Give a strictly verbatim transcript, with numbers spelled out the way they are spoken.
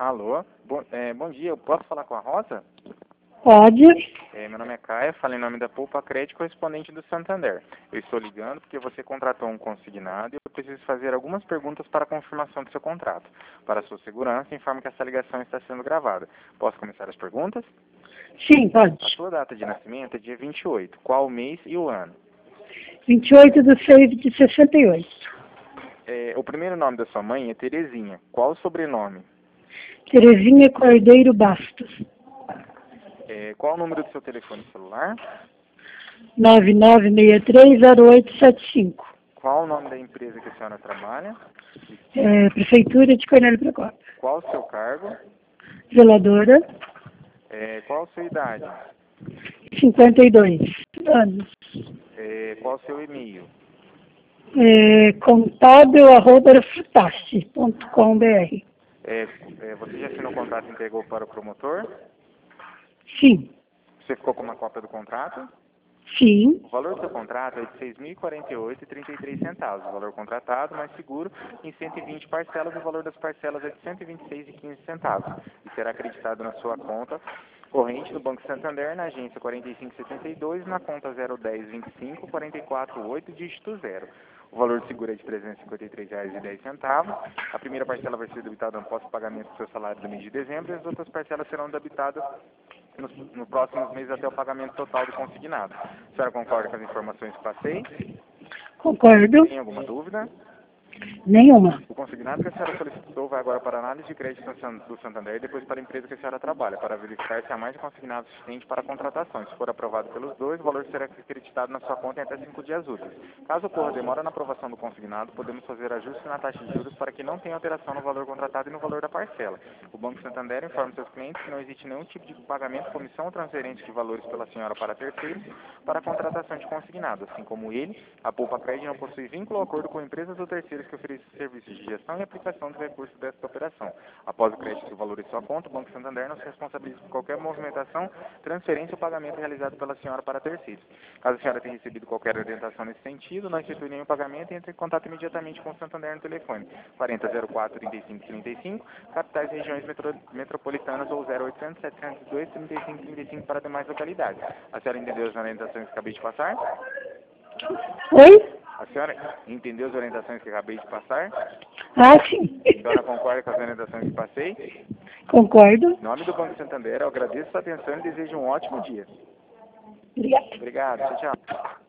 Alô, bom, é, bom dia, eu posso falar com a Rosa? Pode. É, meu nome é Caia, falo em nome da Poupa Crédito, correspondente do Santander. Eu estou ligando porque você contratou um consignado e eu preciso fazer algumas perguntas para a confirmação do seu contrato. Para a sua segurança, informo que essa ligação está sendo gravada. Posso começar as perguntas? Sim, pode. A sua data de nascimento é dia vinte e oito. Qual o mês e o ano? vinte e oito de seis de sessenta e oito. É, o primeiro nome da sua mãe é Terezinha. Qual o sobrenome? Terezinha Cordeiro Bastos. É, qual o número do seu telefone celular? nove nove seis três zero oito sete cinco. Qual o nome da empresa que a senhora trabalha? É, Prefeitura de Cornélio Procópio. Qual o seu cargo? Zeladora, É, qual a sua idade? cinquenta e dois anos. É, qual o seu e-mail? É, contábil arroba frutaste ponto com ponto br. É, é, você já assinou o contrato e entregou para o promotor? Sim, Você ficou com uma cópia do contrato? sim, O valor do seu contrato é de seis mil e quarenta e oito reais e trinta e três centavos. O valor contratado mais seguro em cento e vinte parcelas. O valor das parcelas é de cento e vinte e seis reais e quinze centavos. E será acreditado na sua conta corrente do Banco Santander, na agência quarenta e cinco setenta e dois, na conta zero dez vinte e cinco quarenta e quatro oito, dígito zero. O valor de seguro é de trezentos e cinquenta e três reais e dez centavos. A primeira parcela vai ser debitada após o pagamento do seu salário do mês de dezembro e as outras parcelas serão debitadas nos, nos próximos meses até o pagamento total do consignado. A senhora concorda com as informações que passei? concordo. Tem alguma dúvida? Nenhuma. O consignado que a senhora solicitou vai agora para a análise de crédito do Santander e depois para a empresa que a senhora trabalha, para verificar se há mais de consignado suficiente para a contratação. Se for aprovado pelos dois, o valor será acreditado na sua conta em até cinco dias úteis. Caso ocorra demora na aprovação do consignado, podemos fazer ajustes na taxa de juros para que não tenha alteração no valor contratado e no valor da parcela. O Banco Santander informa seus clientes que não existe nenhum tipo de pagamento, comissão ou transferência de valores pela senhora para terceiros para a contratação de consignado. Assim como ele, a Poupa Crédito não possui vínculo ou acordo com empresas ou terceiros que ofereçam serviços de gestão e aplicação dos recursos desta operação. Após o crédito do valor em sua conta, o Banco Santander não se responsabiliza por qualquer movimentação, transferência ou pagamento realizado pela senhora para terceiros. Caso a senhora tenha recebido qualquer orientação nesse sentido, não institui nenhum pagamento e entre em contato imediatamente com o Santander no telefone quarenta zero quatro trinta e cinco trinta e cinco, capitais e regiões metro, metropolitanas ou zero oitocentos setecentos e dois trinta e cinco trinta e cinco para demais localidades. A senhora entendeu as orientações que acabei de passar? Oi? A senhora entendeu as orientações que acabei de passar? Ah, sim. A senhora concorda com as orientações que passei? Concordo. Em nome do Banco Santander, eu agradeço a sua atenção e desejo um ótimo dia. Obrigada. Obrigado. Tchau, tchau.